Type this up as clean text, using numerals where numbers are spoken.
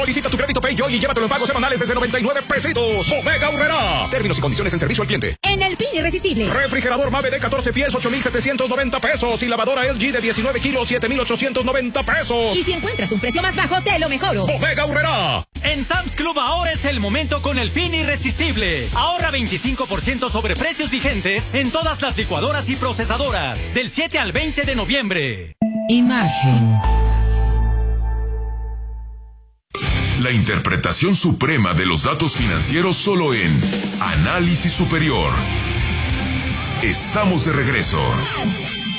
Solicita tu crédito PayJoy y llévatelo en pagos semanales desde 99 pesitos. Bodega Aurrerá. Términos y condiciones en servicio al cliente. En el fin irresistible. Refrigerador Mave de 14 pies, 8,790 pesos. Y lavadora LG de 19 kilos, 7,890 pesos. Y si encuentras un precio más bajo, te lo mejoro. Bodega Aurrerá. En Sam's Club ahora es el momento con el fin irresistible. Ahorra 25% sobre precios vigentes en todas las licuadoras y procesadoras. Del 7 al 20 de noviembre. Imagen. La interpretación suprema de los datos financieros solo en Análisis Superior. Estamos de regreso.